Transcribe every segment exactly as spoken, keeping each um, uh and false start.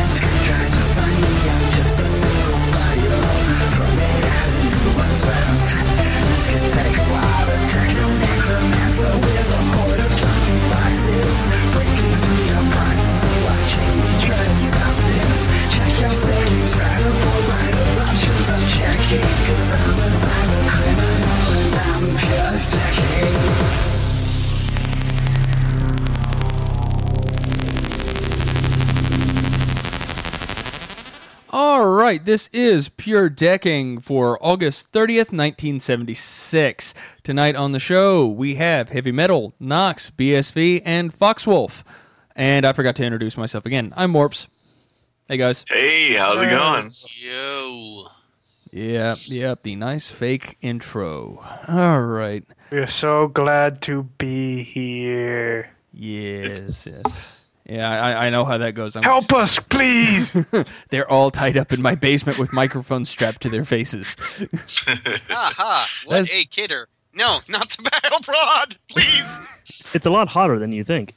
All right, this is Pure Decking for August thirtieth, nineteen seventy-six. Tonight on the show, we have Heavy Metal, Nox, B S V, and Foxwolf. And I forgot to introduce myself again. I'm Morps. Hey, guys. Hey, how's it going? Yo. Yeah, yeah, the nice fake intro. All right. We're so glad to be here. Yes, yes. Yeah, I, I know how that goes. I'm Help us, please! They're all tied up in my basement with microphones strapped to their faces. Aha, what That's- a kidder. No, not the battle prod, please! It's a lot hotter than you think.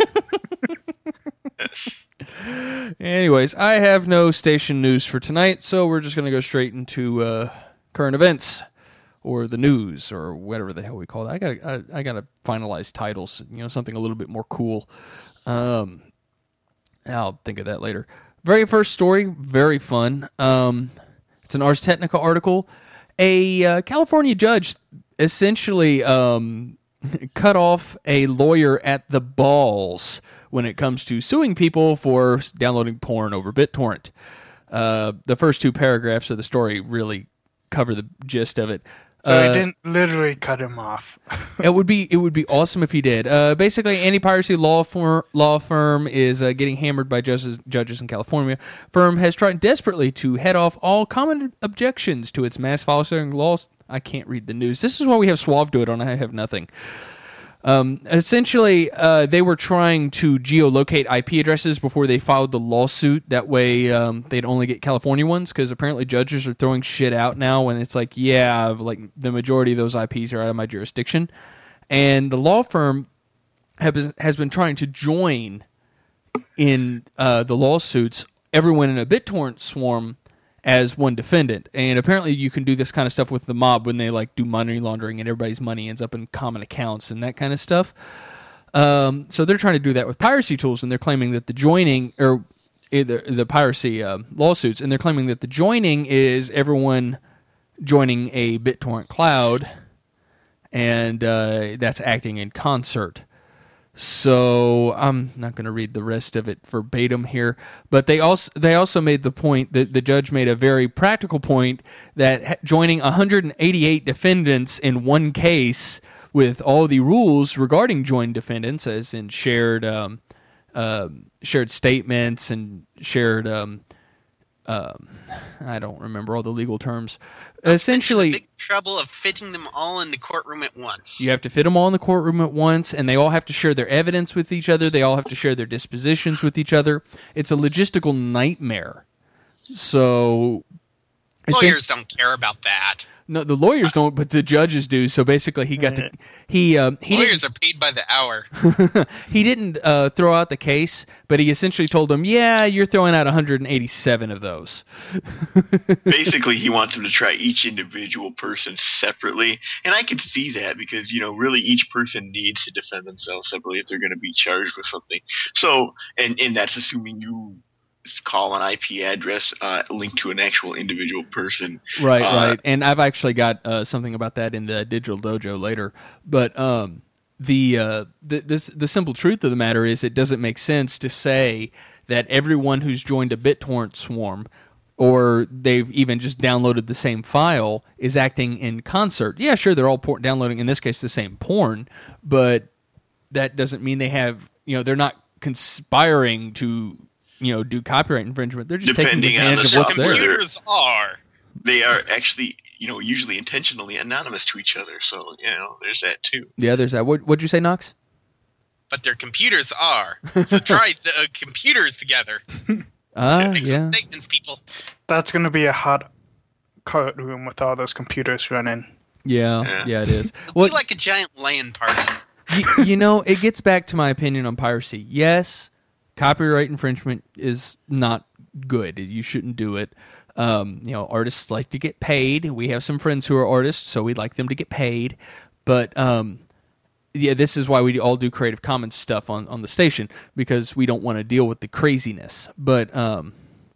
Anyways, I have no station news for tonight, so we're just going to go straight into uh, current events, or the news, or whatever the hell we call it. I got I, I got to finalize titles, you know, something a little bit more cool. Um, I'll think of that later. Very first story, very fun. Um, it's an Ars Technica article. A uh, California judge essentially um, cut off a lawyer at the balls when it comes to suing people for downloading porn over BitTorrent. Uh, the first two paragraphs of the story really cover the gist of it. So Uh, he didn't literally cut him off. it would be it would be awesome if he did. Uh, basically, anti-piracy law firm, law firm is uh, getting hammered by judges, judges in California. Firm has tried desperately to head off all common objections to its mass file-sharing laws. I can't read the news. This is why we have Suave do it on I Have Nothing. Um, essentially, uh, they were trying to geolocate I P addresses before they filed the lawsuit. That way, um, they'd only get California ones, because apparently judges are throwing shit out now when it's like, yeah, like the majority of those I Ps are out of my jurisdiction. And the law firm have been, has been trying to join in uh, the lawsuits everyone in a BitTorrent swarm as one defendant. And apparently you can do this kind of stuff with the mob when they like do money laundering and everybody's money ends up in common accounts and that kind of stuff. Um, so they're trying to do that with piracy tools, and they're claiming that the joining, or the, the piracy uh, lawsuits, and they're claiming that the joining is everyone joining a BitTorrent cloud, and uh, that's acting in concert. So I'm not going to read the rest of it verbatim here, but they also they also made the point that the judge made a very practical point that joining one hundred eighty-eight defendants in one case with all the rules regarding joint defendants, as in shared um, uh, shared statements and shared um, um, I don't remember all the legal terms. Essentially, big trouble of fitting them all in the courtroom at once. You have to fit them all in the courtroom at once, and they all have to share their evidence with each other. They all have to share their dispositions with each other. It's a logistical nightmare. So, Lawyers don't care about that. No, the lawyers don't, but the judges do. So basically, he got to he uh, he Lawyers didn't, are paid by the hour. he didn't uh, throw out the case, but he essentially told them, "Yeah, you're throwing out one hundred eighty-seven of those." Basically, he wants them to try each individual person separately, and I can see that because, you know, really each person needs to defend themselves separately if they're going to be charged with something. So, and and that's assuming you call an I P address uh, linked to an actual individual person. Right, uh, right. And I've actually got uh, something about that in the Digital Dojo later. But um, the, uh, the, this, the simple truth of the matter is it doesn't make sense to say that everyone who's joined a BitTorrent swarm, or they've even just downloaded the same file, is acting in concert. Yeah, sure, they're all por- downloading, in this case, the same porn, but that doesn't mean they have, you know, they're not conspiring to, you know, do copyright infringement. They're just Depending taking on advantage the of what's there. Computers are. They are actually, you know, usually intentionally anonymous to each other. So, you know, there's that too. Yeah, there's that. What, what'd you say, Knox? But their computers are. So try the uh, computers together. Ah, uh, Make yeah. some statements, people. That's going to be a hot courtroom with all those computers running. Yeah, Yeah. yeah, it is. Well, Well, be like a giant LAN party. you, you know, it gets back to my opinion on piracy. Yes, copyright infringement is not good. You shouldn't do it. Um, you know, artists like to get paid. We have some friends who are artists, so we'd like them to get paid. But um, yeah, this is why we all do Creative Commons stuff on, on the station, because we don't want to deal with the craziness. But um,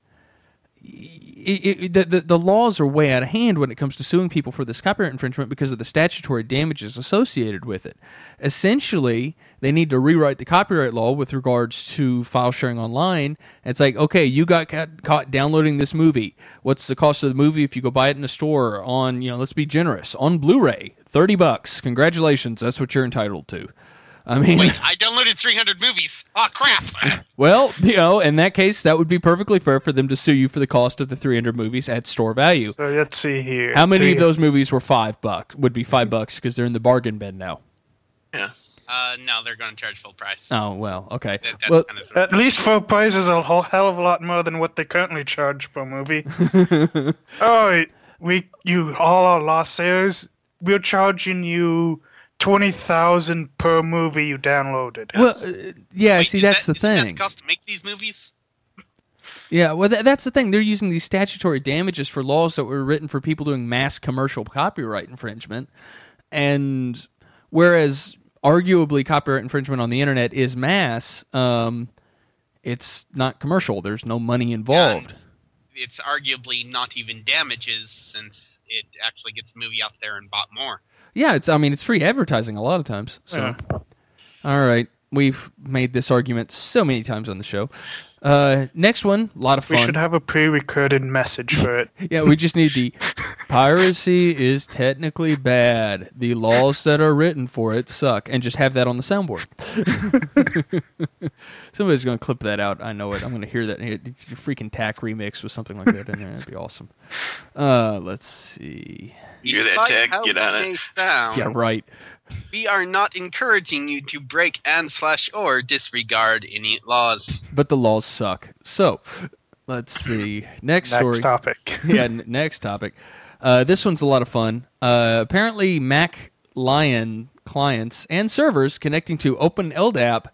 It, it, the, the the laws are way out of hand when it comes to suing people for this copyright infringement because of the statutory damages associated with it. Essentially, they need to rewrite the copyright law with regards to file sharing online. It's like, okay, you got caught, caught downloading this movie. What's the cost of the movie if you go buy it in a store on, you know, let's be generous, on Blu-ray? thirty bucks. Congratulations, that's what you're entitled to. I mean, Wait, I downloaded three hundred movies. Oh, crap. well, you know, in that case, that would be perfectly fair for them to sue you for the cost of the three hundred movies at store value. So let's see here. How many Three- of those movies were five bucks? Would be five bucks because they're in the bargain bin now. Yeah. Uh, no, they're going to charge full price. Oh, well, okay. That, that's Well, kind of At least full price is a whole hell of a lot more than what they currently charge per movie. Oh, we you all our lost sales. We're charging you twenty thousand per movie you downloaded. well, uh, yeah. Wait, see, is that's that, the isn't thing. That cost to make these movies? Yeah, well, th- that's the thing. They're using these statutory damages for laws that were written for people doing mass commercial copyright infringement, and whereas arguably copyright infringement on the internet is mass, um, it's not commercial. There's no money involved. And it's arguably not even damages since it actually gets the movie out there and bought more. Yeah, it's. I mean, it's free advertising a lot of times. So, Yeah. all right, we've made this argument so many times on the show. Uh, next one, a lot of We fun. should have a pre-recorded message for it. Yeah, we just need the piracy is technically bad. The laws that are written for it suck, and just have that on the soundboard. Somebody's going to clip that out. I know it. I'm going to hear that. It's your freaking tack remix with something like that in there. That'd be awesome. Uh, let's see. You hear that, Despite Tech? how Get on they it. sound, Yeah, right. we are not encouraging you to break and slash or disregard any laws. But the laws suck. So, let's see. Next Next story. topic. yeah, n- next topic. Uh, this one's a lot of fun. Uh, apparently, Mac Lion clients and servers connecting to OpenLDAP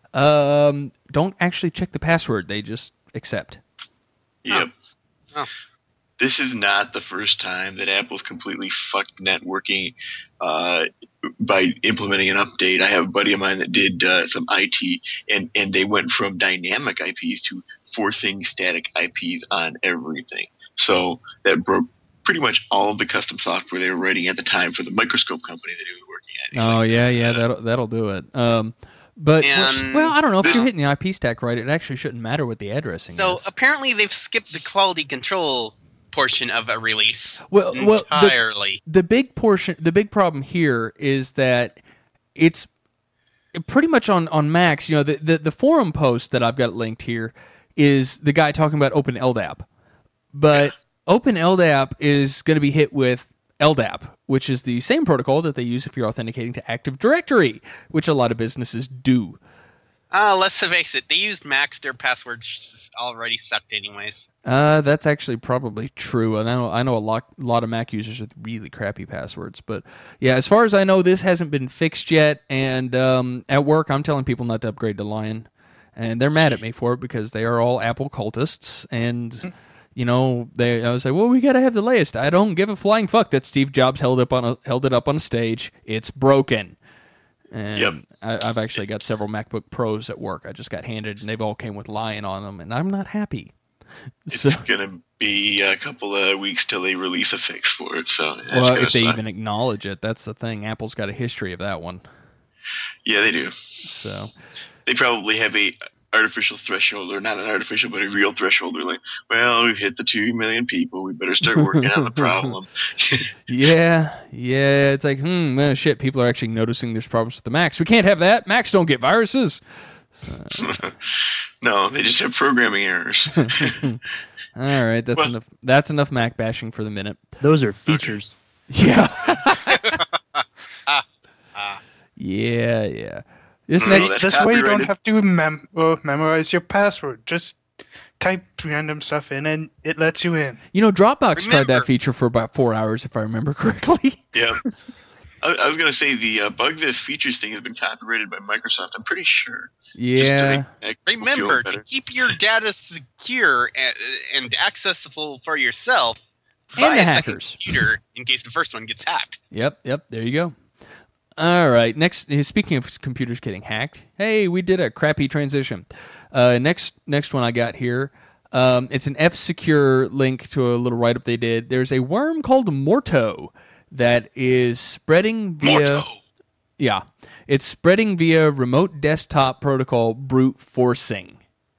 um, don't actually check the password. They just accept. Yep. Oh. This is not the first time that Apple's completely fucked networking uh, by implementing an update. I have a buddy of mine that did uh, some I T, and, and they went from dynamic I Ps to forcing static I Ps on everything. So that broke pretty much all of the custom software they were writing at the time for the microscope company that he was working at. Oh yeah, yeah, that'll that'll do it. Um, but And well, I don't know if this- you're hitting the I P stack right. It actually shouldn't matter what the addressing So is. apparently they've skipped the quality control portion of a release Well, well, the, entirely. the big portion, the big problem here is that it's pretty much on, on Macs. You know, the, the the forum post that I've got linked here is the guy talking about OpenLDAP, but OpenLDAP is going to be hit with L D A P, which is the same protocol that they use if you're authenticating to Active Directory, which a lot of businesses do. Uh, let's face it, they used Macs, their passwords already sucked anyways. Uh, that's actually probably true. And I know I know a lot, lot of Mac users with really crappy passwords. But yeah, as far as I know, this hasn't been fixed yet. And um, at work, I'm telling people not to upgrade to Lion, and they're mad at me for it because they are all Apple cultists. And you know, they I was like, well, we gotta have the latest. I don't give a flying fuck that Steve Jobs held up on a held it up on a stage. It's broken. And Yep. I, I've actually got several MacBook Pros at work. I just got handed, and they've all came with Lion on them, and I'm not happy. It's So, gonna be a couple of weeks till they release a fix for it. So that's well, gonna if they suck. even acknowledge it, that's the thing. Apple's got a history of that one. yeah, they do. So, They probably have a artificial threshold, or not an artificial, but a real threshold. They're like, well, we've hit the two million people. We better start working on the problem. yeah, yeah, it's like, hmm, well, shit, people are actually noticing there's problems with the Macs. We can't have that. Macs don't get viruses. So, No, they just have programming errors. all right, that's Well- enough. That's enough Mac bashing for the minute. Those are features. Yeah. yeah, yeah. This No, next, that's This way you don't copyrighted. have to mem- uh, memorize your password. Just type random stuff in and it lets you in. you know, Dropbox tried that Remember- feature for about four hours, if I remember correctly. Yeah. I, I was gonna say the uh, bug this features thing has been copyrighted by Microsoft. I'm pretty sure. Yeah. Just to make people feel Remember, to better. keep your data secure and, and accessible for yourself, And buy the a second hackers. computer in case the first one gets hacked. Yep, yep, there you go. All right, next, speaking of computers getting hacked, hey, we did a crappy transition. Uh, next next one I got here, um, it's an F-Secure link to a little write-up they did. There's a worm called Morto that is spreading via... Morto. Yeah, it's spreading via remote desktop protocol brute forcing.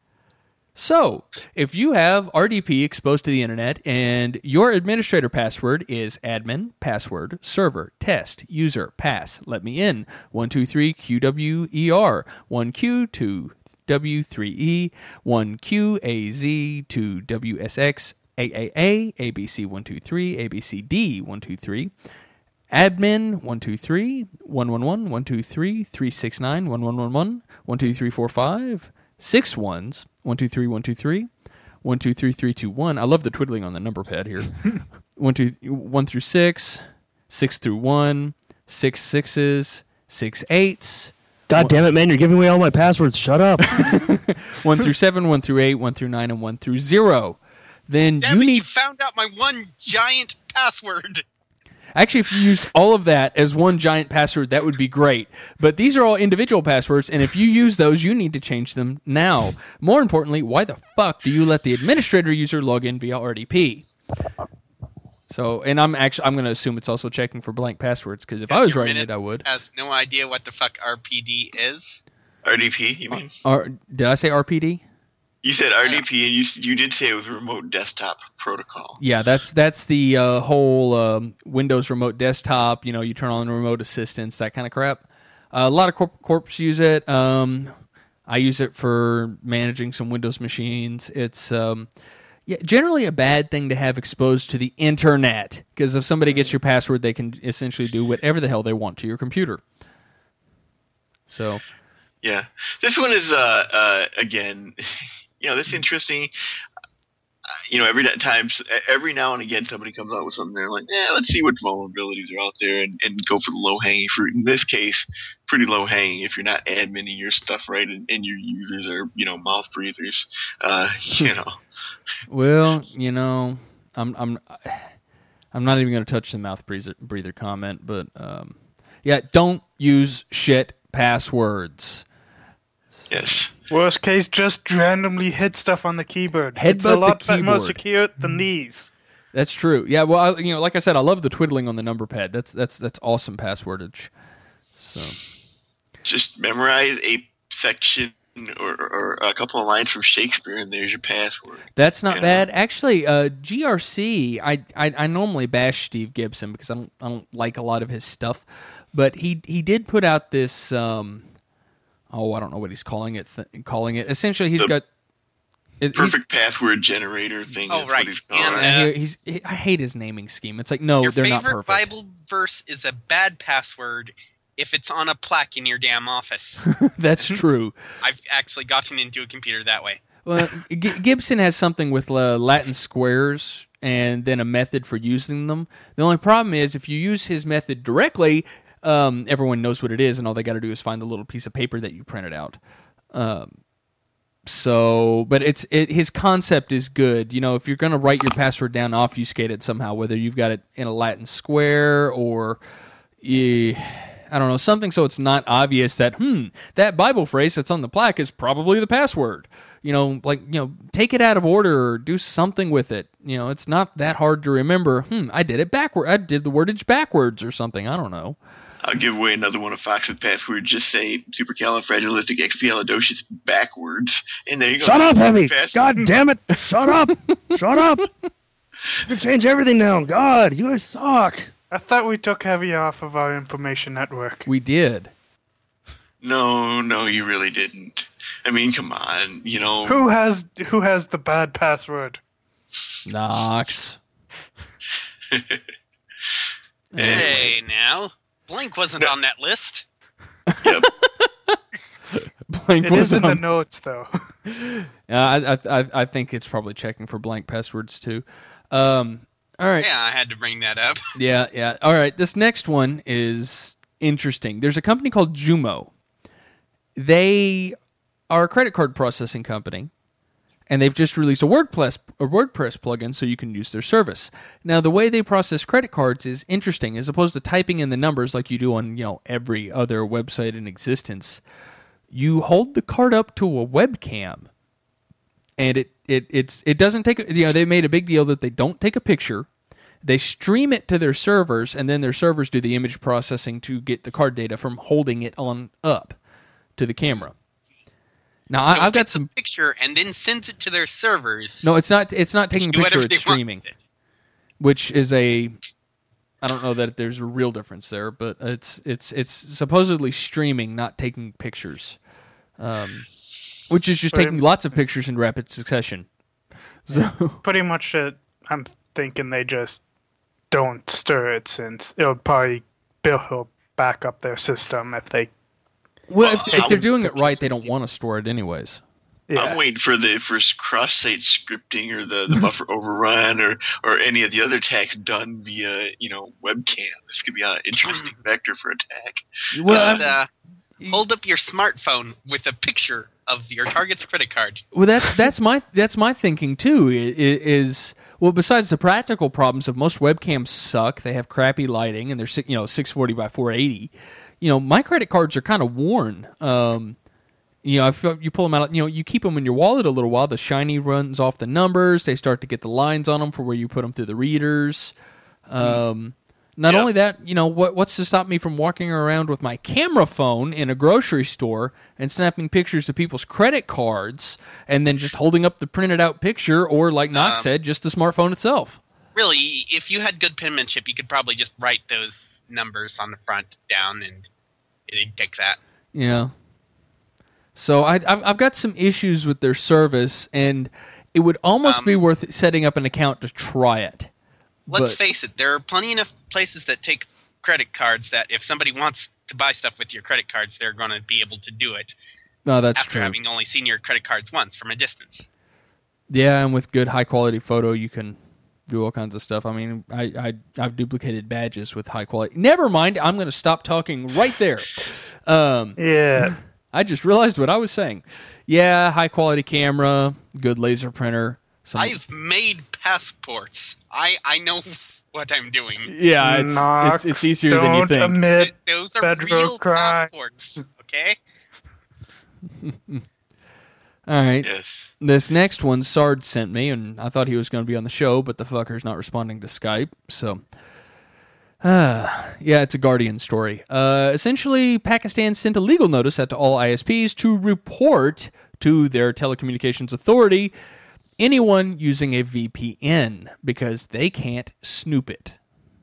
So, if you have R D P exposed to the internet and your administrator password is admin, password, server, test, user, pass, let me in, one two three Q W E R, one Q, two W three E, one Q A Z, two W S X, A A A, A B C one two three, A B C D one two three, admin one two three, one one one, one two three, three six nine, one one one one, one two three four five, six ones, one two three one two three, one two three three two one. I love the twiddling on the number pad here. one two one through six, six through one, six sixes, six eights, God damn it, man! You're giving away all my passwords. Shut up. one through seven, one through eight, one through nine, and one through zero. Then Damn you it, need you found out my one giant password. actually, if you used all of that as one giant password, that would be great. But these are all individual passwords, and if you use those, you need to change them now. More importantly, why the fuck do you let the administrator user log in via R D P? So, and I'm actually I'm going to assume it's also checking for blank passwords because if I was Your writing minute it, I would. Has no idea what the fuck R P D is. R D P, you mean? R, did I say R P D? You said R D P, and you you did say it was a remote desktop protocol. Yeah, that's that's the uh, whole um, Windows remote desktop. You know, you turn on remote assistance, that kind of crap. Uh, a lot of corp- corps use it. Um, I use it for managing some Windows machines. It's um, yeah, generally a bad thing to have exposed to the internet because if somebody gets your password, they can essentially do whatever the hell they want to your computer. So, Yeah, this one is uh, uh again. You know, this is interesting. Uh, you know, every time, every now and again, somebody comes out with something. They're like, "Yeah, let's see what vulnerabilities are out there and, and go for the low hanging fruit." In this case, pretty low hanging if you're not adminning your stuff right and, and your users are, you know, mouth breathers. Uh, you know, well, you know, I'm I'm I'm not even going to touch the mouth breather, breather comment, but um, yeah, don't use shit passwords. yes. Worst case, just randomly hit stuff on the keyboard. Headbutt it's a lot the bit more keyboard. secure than these. That's true. Yeah, well, I, you know, like I said, I love the twiddling on the number pad. That's that's that's awesome passwordage. So Just memorize a section or, or a couple of lines from Shakespeare, and there's your password. that's not Yeah. bad. Actually, uh, G R C, I, I I normally bash Steve Gibson because I don't I don't like a lot of his stuff, but he he did put out this. Um, oh, I don't know what he's calling it. Th- calling it essentially, he's The got. it- he's- Perfect password generator thing. Oh, is right. What he's calling And, it. uh, and he- he's, he- I hate his naming scheme. It's like, no, Your they're not favorite perfect. Bible verse is a bad password if it's on a plaque in your damn office. That's true. I've actually gotten into a computer that way. Well, G- Gibson has something with uh, Latin squares and then a method for using them. The only problem is if you use his method directly, um, everyone knows what it is, and all they got to do is find the little piece of paper that you printed out. Um, so, but it's it, his concept is good. You know, if you're going to write your password down, obfuscate it somehow, whether you've got it in a Latin square or, eh, I don't know, something so it's not obvious that, hmm, that Bible phrase that's on the plaque is probably the password. You know, like, you know, take it out of order or do something with it. You know, it's not that hard to remember. Hmm, I did it backward. I did the wordage backwards or something. I don't know. I'll give away another one of Fox's passwords. Just say supercalifragilisticexpialidocious backwards, and there you go. Shut up, Heavy. Fast- God damn it. Shut up. Shut up. You can change everything now. God, you guys suck. I thought we took Heavy off of our information network. We did. No, no, you really didn't. I mean, come on. You know, Who has who has the bad password? Knox. Hey, now. Blank wasn't on that list. yep. Blank It is in wasn't the on- notes, though. Uh, I, I I I think it's probably checking for blank passwords too. Um, All right. Yeah, I had to bring that up. Yeah, yeah. All right. This next one is interesting. There's a company called Jumo. They are a credit card processing company, and they've just released a WordPress a WordPress plugin so you can use their service. Now, the way they process credit cards is interesting. As opposed to typing in the numbers like you do on, you know, every other website in existence, you hold the card up to a webcam, and it it it's it doesn't take a, you know, they made a big deal that they don't take a picture. They stream it to their servers, and then their servers do the image processing to get the card data from holding it on up to the camera. Now, So I, I've got takes some. a picture and then sends it to their servers. No, it's not. It's not taking a Do picture. whatever It's they want streaming, with it. which is a. I don't know that there's a real difference there, but it's it's it's supposedly streaming, not taking pictures, um, which is just But taking it- lots of pictures in rapid succession. So Pretty much, uh, I'm thinking they just don't stir it since it'll probably build back up their system if they. well, if, Well, if they're I'm- doing it right, they don't want to store it anyways. Yeah. I'm waiting for the for cross-site scripting or the, the buffer overrun or, or any of the other attacks done via you know webcam. This could be an interesting vector for attack. Well, Just, I- uh, hold up your smartphone with a picture of your target's credit card. Well, that's that's my that's my thinking too. i- i- Is well, besides the practical problems of most webcams suck, they have crappy lighting, and they're si- you know six forty by four eighty. You know, my credit cards are kind of worn. Um, you know, if you pull them out, you know, you keep them in your wallet a little while. The shiny runs off the numbers. They start to get the lines on them for where you put them through the readers. Um, not Yep. only that, you know, what what's to stop me from walking around with my camera phone in a grocery store and snapping pictures of people's credit cards and then just holding up the printed out picture, or like Knox Um, said, just the smartphone itself. Really, if you had good penmanship, you could probably just write those numbers on the front down, and it'd take that. Yeah. So I, I've I've got some issues with their service, and it would almost Um, be worth setting up an account to try it. Let's But- face it, there are plenty enough places that take credit cards that if somebody wants to buy stuff with your credit cards, they're going to be able to do it No, that's after true. having only seen your credit cards once from a distance. Yeah, and with good high quality photo, you can do all kinds of stuff. I mean, I, I I've duplicated badges with high quality. Never mind. I'm going to stop talking right there. Um, Yeah. I just realized what I was saying. Yeah, high quality camera, good laser printer. Some, I've made passports. I, I know what I'm doing. yeah, it's, Knox, it's it's easier don't than you think. admit Those are federal real crimes. passports, okay? All right. Yes. This next one, Sard sent me, and I thought he was going to be on the show, but the fucker's not responding to Skype. So, uh, yeah, it's a Guardian story. Uh, essentially, Pakistan sent a legal notice out to all I S Ps to report to their telecommunications authority anyone using a V P N because they can't snoop it.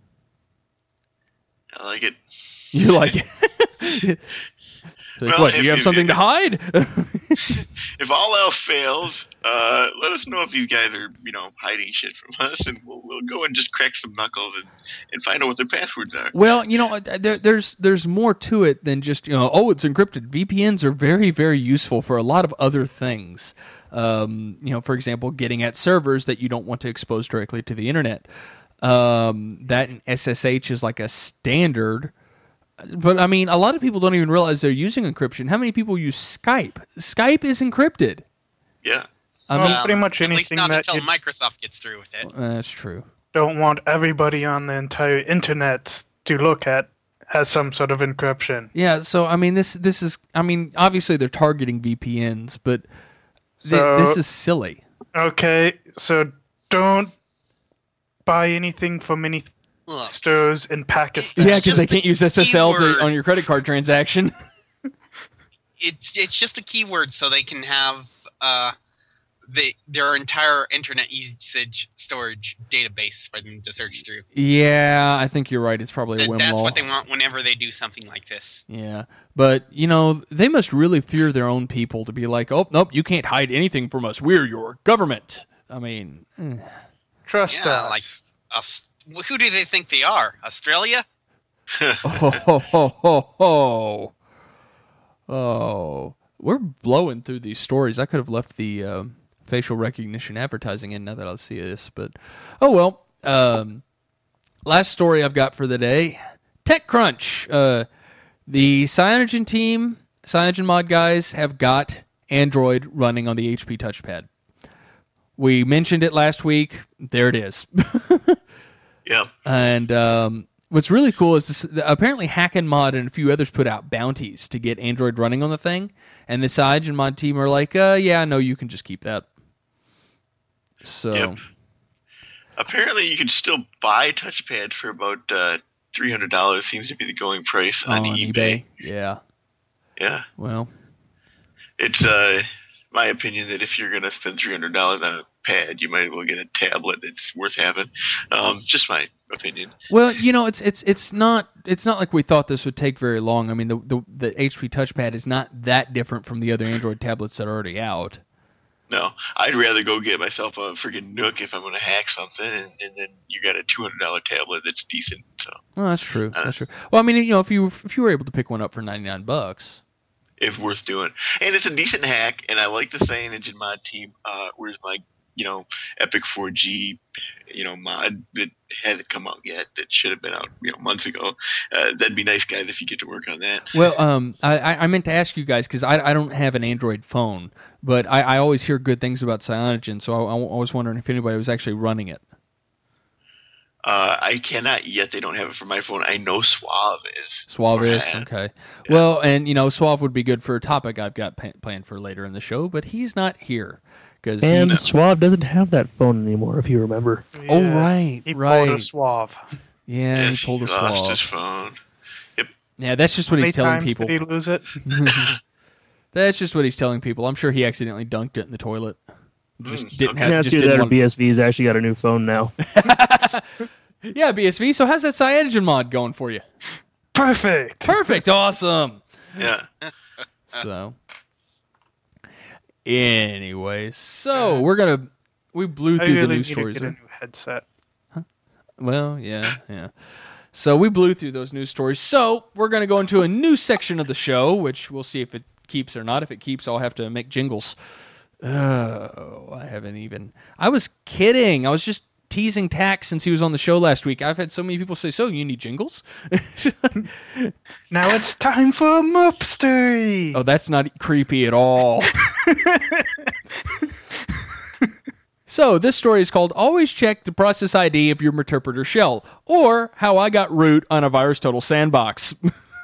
I like it. You like it? So, Well, what, do if you have you- something to hide? If all else fails, uh, let us know if these guys are, you know, hiding shit from us, and we'll, we'll go and just crack some knuckles and, and find out what their passwords are. Well, you know, there, there's there's more to it than just, you know, oh, it's encrypted. V P Ns are very, very useful for a lot of other things. Um, you know, for example, getting at servers that you don't want to expose directly to the internet. Um, that and S S H is like a standard. But, I mean, a lot of people don't even realize they're using encryption. How many people use Skype? Skype is encrypted. Yeah. I Well, mean, pretty much at least anything not that until you- Microsoft gets through with it. that's true. don't want everybody on the entire internet to look at has some sort of encryption. Yeah, so, I mean, this this is, I mean, obviously they're targeting V P Ns, but th- So- this is silly. Okay, so don't buy anything from any Look, stores in Pakistan. Yeah, because they can't use S S L to, keyword. on your credit card transaction. it's it's just a keyword so they can have uh, the their entire internet usage storage database for them to search through. Yeah, I think you're right. It's probably a That- whim that's law. what they want whenever they do something like this. Yeah, but you know they must really fear their own people to be like, oh nope, you can't hide anything from us. We're your government. I mean, eh. Trust Yeah, us. like us. Who do they think they are? Australia? oh ho ho ho ho. Oh, we're blowing through these stories. I could have left the um facial recognition advertising in now that I see this, but oh well. um, last story I've got for the day. TechCrunch. Uh, the Cyanogen team, Cyanogen mod guys, have got Android running on the H P touchpad. We mentioned it last week. There it is. Yep. And um, what's really cool is this, apparently Hack and Mod and a few others put out bounties to get Android running on the thing. And the Cyanogen mod team are like, uh, yeah, no, you can just keep that. So... Yep. Apparently, you can still buy touchpad for about uh, three hundred dollars. Seems to be the going price on, on eBay. eBay. Yeah. Yeah. Well, It's uh, my opinion that if you're going to spend three hundred dollars on a pad, you might as well get a tablet that's worth having. Um, just my opinion. well, you know, it's it's it's not it's not like we thought this would take very long. I mean, the the, the H P touchpad is not that different from the other Android tablets that are already out. No, I'd rather go get myself a freaking Nook if I'm going to hack something, and, and then you got a two hundred dollars tablet that's decent. So, Well, that's true. Uh, That's true. Well, I mean, you know, if you if you were able to pick one up for ninety nine bucks, if worth doing, and it's a decent hack. And I like the Cyanogen mod team. Uh, where's my you know Epic four G, you know mod that hasn't come out yet that should have been out you know months ago. Uh, that'd be nice, guys, if you get to work on that. well, um, I, I I meant to ask you guys because I, I don't have an Android phone, but I, I always hear good things about Cyanogen, so I, I was wondering if anybody was actually running it. Uh, I cannot yet. They don't have it for my phone. I know Suave is. Suave or is had. okay. Well, and you know, Suave would be good for a topic I've got pa- planned for later in the show, but he's not here because And he. Suave doesn't have that phone anymore, if you remember. Oh Yeah. right, He right. pulled a Suave. Yeah, Yes, he pulled a lost Suave. his phone. Yeah, that's just what How he's many telling times people. Did he lose it? That's just what he's telling people. I'm sure he accidentally dunked it in the toilet. Just Mm, didn't okay. have. That's Just either didn't that or want. B S V's actually got a new phone now. Yeah, B S V. So how's that Cyanogen mod going for you? Perfect. Perfect. Awesome. Yeah. So, anyways, so we're gonna we blew I through really the need news to stories. get a There. new headset. Well, yeah, yeah. So we blew through those news stories. So we're gonna go into a new section of the show, which we'll see if it keeps or not. If it keeps, I'll have to make jingles. Oh, I haven't even. I was kidding. I was just teasing Tax since he was on the show last week. I've had so many people say, "So you need jingles?" Now it's time for a Moop story. Oh, that's not creepy at all. So this story is called Always Check the Process I D of Your Meterpreter Shell, or How I Got Root on a Virus Total Sandbox.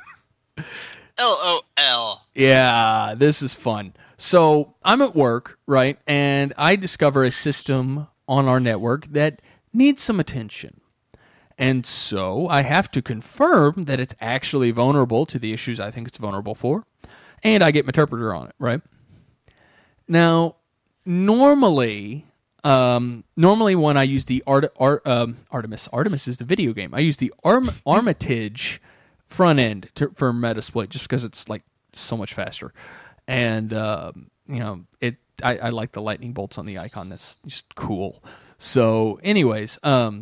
L O L. Yeah, this is fun. So I'm at work, right, and I discover a system on our network that needs some attention. And so I have to confirm that it's actually vulnerable to the issues I think it's vulnerable for, and I get Meterpreter on it, right? Now, normally... Um, normally when I use the Art, Art, um, Artemis, Artemis is the video game. I use the Arm, Armitage front end to, for Metasploit just because it's like so much faster. And, um, you know, it, I, I like the lightning bolts on the icon. That's just cool. So anyways, um,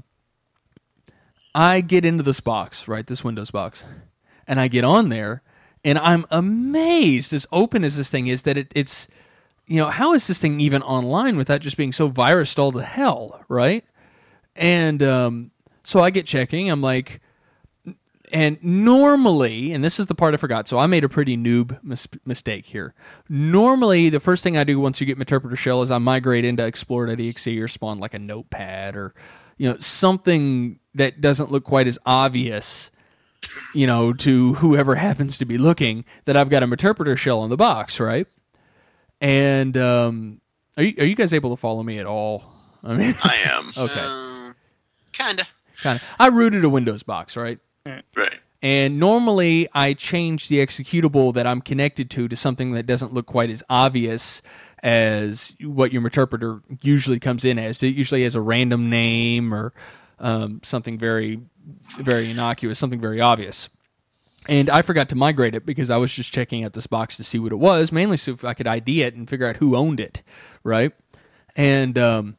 I get into this box, right? This Windows box, and I get on there and I'm amazed, as open as this thing is, that it, it's, you know, how is this thing even online without just being so virused all to hell, right? And um, so I get checking. I'm like, and normally, and this is the part I forgot, so I made a pretty noob mis- mistake here. Normally, the first thing I do once you get Meterpreter Shell is I migrate into Explorer.exe or spawn like a notepad or, you know, something that doesn't look quite as obvious, you know, to whoever happens to be looking that I've got a Meterpreter Shell in the box, right? And um, are you are you guys able to follow me at all? I mean, I am. okay, Uh, kinda. kind of. I rooted a Windows box, right? Right. And normally I change the executable that I'm connected to to something that doesn't look quite as obvious as what your Meterpreter usually comes in as. It usually has a random name or um, something very, very innocuous, something very obvious. And I forgot to migrate it because I was just checking out this box to see what it was, mainly so if I could I D it and figure out who owned it, right? And um,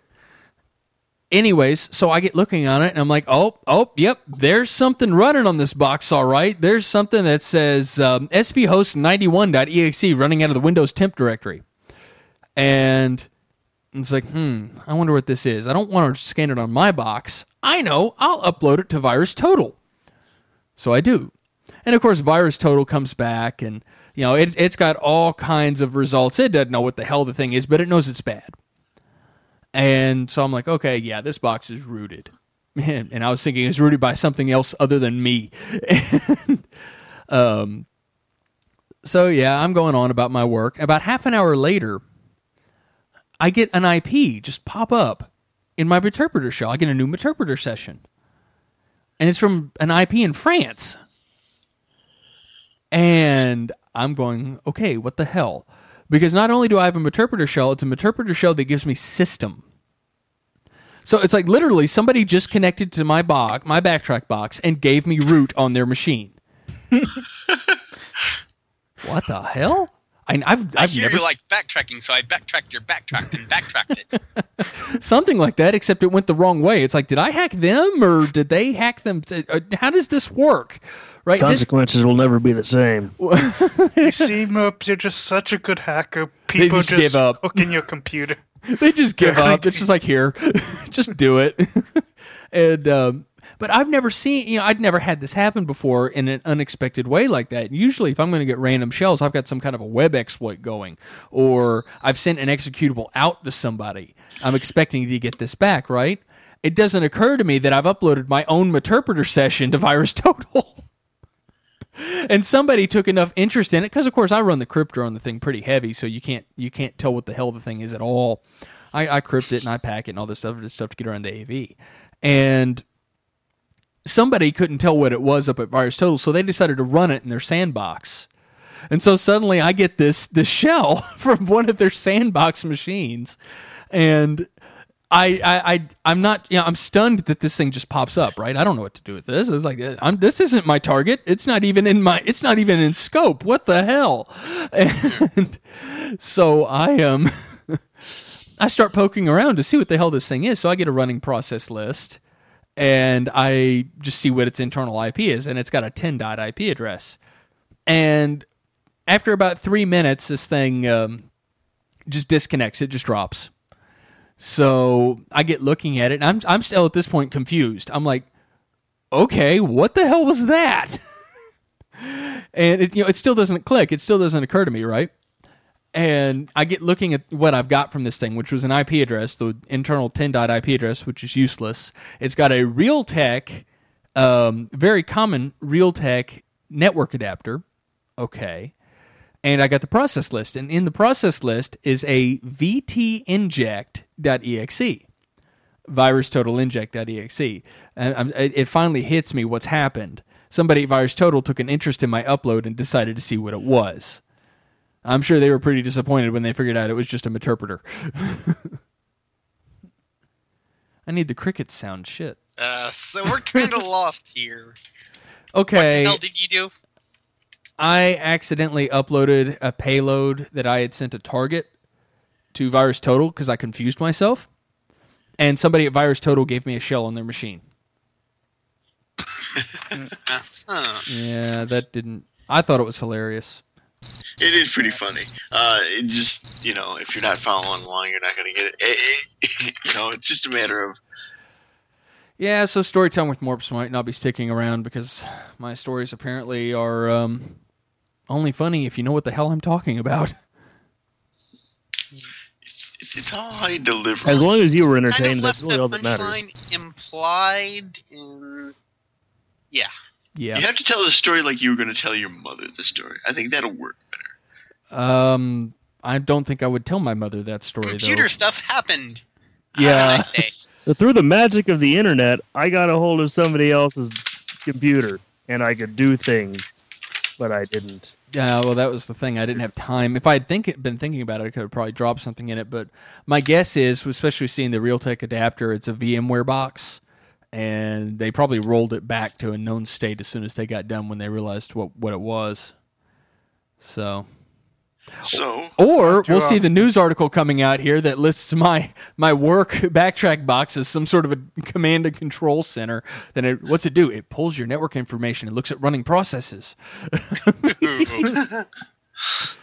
anyways, so I get looking on it, and I'm like, oh, oh, yep, there's something running on this box, all right. There's something that says um, svhost ninety-one dot e x e running out of the Windows temp directory. And And it's like, hmm, I wonder what this is. I don't want to scan it on my box. I know, I'll upload it to VirusTotal. So I do. And of course, VirusTotal comes back and, you know, it, it's got all kinds of results. It doesn't know what the hell the thing is, but it knows it's bad. And so I'm like, okay, yeah, this box is rooted. Man, and I was thinking it's rooted by something else other than me. and, um, so yeah, I'm going on about my work. About half an hour later, I get an I P just pop up in my Meterpreter shell. I get a new Meterpreter session. And it's from an I P in France. And I'm going, okay, what the hell? Because not only do I have a Meterpreter shell, it's a Meterpreter shell that gives me system. So it's like literally somebody just connected to my box, my backtrack box, and gave me root on their machine. What the hell? I, I've I I've hear never you like backtracking, so I backtracked your backtracked and backtracked it. something like that, except it went the wrong way. It's like, did I hack them or did they hack them? How does this work? Right? Consequences This, will never be the same. You see, Mopes, you're just such a good hacker. People just give up. hook in your computer. they just give up. It's just like, here, just do it. and um, but I've never seen, you know, I'd never had this happen before in an unexpected way like that. Usually, if I'm going to get random shells, I've got some kind of a web exploit going, or I've sent an executable out to somebody. I'm expecting to get this back, right? It doesn't occur to me that I've uploaded my own Meterpreter session to VirusTotal. And somebody took enough interest in it, because of course I run the crypter on the thing pretty heavy, so you can't you can't tell what the hell the thing is at all. I, I crypt it and I pack it and all this stuff, this stuff to get around the A V. And somebody couldn't tell what it was up at VirusTotal, so they decided to run it in their sandbox. And so suddenly I get this this shell from one of their sandbox machines, and I, I, I, I'm not, you know, I'm stunned that this thing just pops up, right? I don't know what to do with this. It's like, I'm, this isn't my target. It's not even in my, it's not even in scope. What the hell? And so I, um, I start poking around to see what the hell this thing is. So I get a running process list and I just see what its internal I P is. And it's got a ten dot I P address. And after about three minutes, this thing, um, just disconnects. It just drops. So I get looking at it, and I'm I'm still at this point confused. I'm like, okay, what the hell was that? And it, you know, it still doesn't click. It still doesn't occur to me, right? And I get looking at what I've got from this thing, which was an I P address, the internal ten dot I P address, which is useless. It's got a Realtek, um, very common Realtek network adapter. Okay. And I got the process list, and in the process list is a V T inject dot E X E, VirusTotal inject dot E X E. And it finally hits me what's happened. Somebody at VirusTotal took an interest in my upload and decided to see what it was. I'm sure they were pretty disappointed when they figured out it was just a Meterpreter. I need the cricket sound. Shit. Uh, so we're kind of lost here. Okay. What the hell did you do? I accidentally uploaded a payload that I had sent to Target to VirusTotal because I confused myself. And somebody at VirusTotal gave me a shell on their machine. uh-huh. Yeah, that didn't... I thought it was hilarious. It is pretty funny. Uh, it just, you know, if you're not following along, you're not going to get it. It, it. You know, it's just a matter of... Yeah, so Storytime with Morps might not be sticking around because my stories apparently are um, only funny if you know what the hell I'm talking about. It's, it's all how you deliver. As long as you were Kind of entertained, left that's really the all that matters. punchline implied in... Yeah. Yeah. You have to tell the story like you were going to tell your mother the story. I think that'll work better. Um, I don't think I would tell my mother that story, Computer though. stuff happened. Yeah. Have a nice day. So through the magic of the internet, I got a hold of somebody else's computer, and I could do things, but I didn't. Yeah, well, that was the thing. I didn't have time. If I had think, been thinking about it, I could have probably dropped something in it. But my guess is, especially seeing the Realtek adapter, it's a VMware box, and they probably rolled it back to a known state as soon as they got done when they realized what, what it was. So... So, Or we'll um, see the news article coming out here that lists my my work backtrack box as some sort of a command and control center. Then it, what's it do? It pulls your network information and looks at running processes.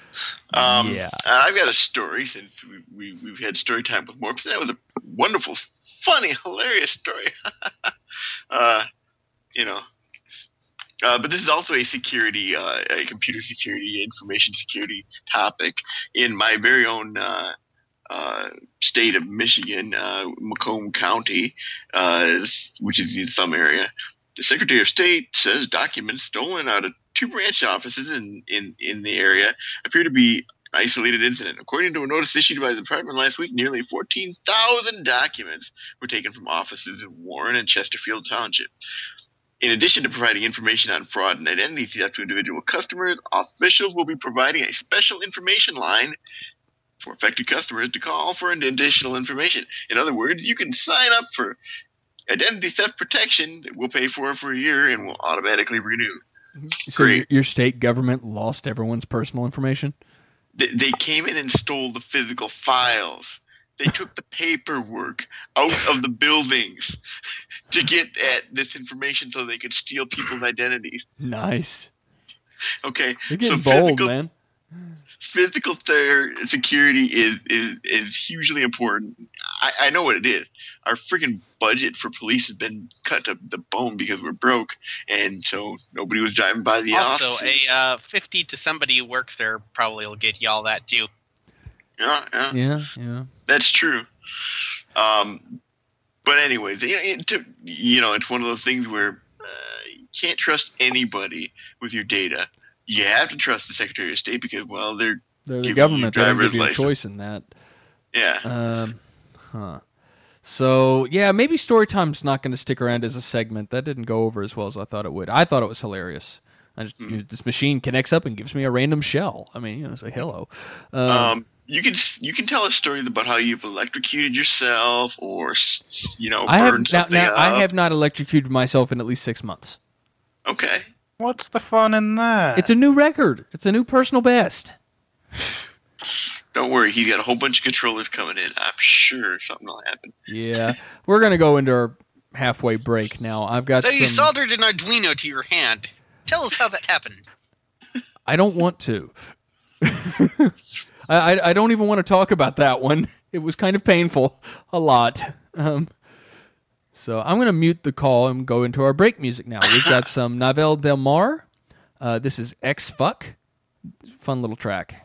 Um, Yeah. and I've got a story since we, we, we've had story time with Morph. That was a wonderful, funny, hilarious story. uh, you know. Uh, but this is also a security, uh, a computer security, information security topic in my very own uh, uh, state of Michigan, uh, Macomb County, uh, which is in some area. The Secretary of State says documents stolen out of two branch offices in, in, in the area appear to be an isolated incident. According to a notice issued by the department last week, nearly fourteen thousand documents were taken from offices in Warren and Chesterfield Township. In addition to providing information on fraud and identity theft to individual customers, officials will be providing a special information line for affected customers to call for additional information. In other words, you can sign up for identity theft protection that we'll pay for for a year and will automatically renew. So your, Great. your state government lost everyone's personal information? They, they came in and stole the physical files. They took the paperwork out of the buildings to get at this information so they could steal people's identities. Nice. Okay, You're getting so bold, physical, man. physical ter- security is, is is hugely important. I, I know what it is. Our freaking budget for police has been cut to the bone because we're broke, and so nobody was driving by the Also, offices. a uh, fifty to somebody who works there probably will get you all that too. yeah, yeah, Yeah, yeah. that's true. Um, but anyways, you know, it, to, you know, it's one of those things where uh, you can't trust anybody with your data. You have to trust the Secretary of State because, well, they're They're the Give you government. They don't driver's give you a license. choice in that. yeah. Um, huh. So, yeah, maybe Storytime's not going to stick around as a segment. That didn't go over as well as I thought it would. I thought it was hilarious. I just, Hmm. you know, this machine connects up and gives me a random shell. I mean, you know, it's like, hello. Um, Um, you can you can tell a story about how you've electrocuted yourself, or s- you know, I have burned now, something now up. I have not electrocuted myself in at least six months. Okay. What's the fun in that? It's a new record. It's a new personal best. Don't worry, he's got a whole bunch of controllers coming in. I'm sure something will happen. Yeah, we're gonna go into our halfway break now. I've got So you some. soldered an Arduino to your hand. Tell us how that happened. I don't want to. I, I I don't even want to talk about that one. It was kind of painful, a lot. Um, so I'm gonna mute the call and go into our break music now. We've got some Navel Del Mar. Uh, this is X Fuck. Fun little track.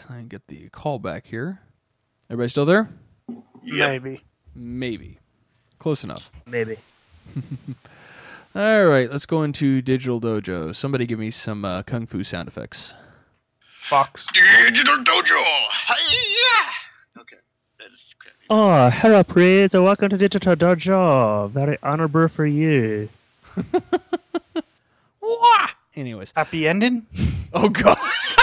I get the call back here. Everybody still there? Yep. Maybe. Maybe. Close enough. Maybe. All right, let's go into Digital Dojo. Somebody give me some uh, kung fu sound effects. Fox. Digital Dojo. Hi-ya! Okay, that is crappy. Oh, hello, please. Welcome to Digital Dojo. Very honorable for you. Wah! Anyways. Happy ending? Oh, God.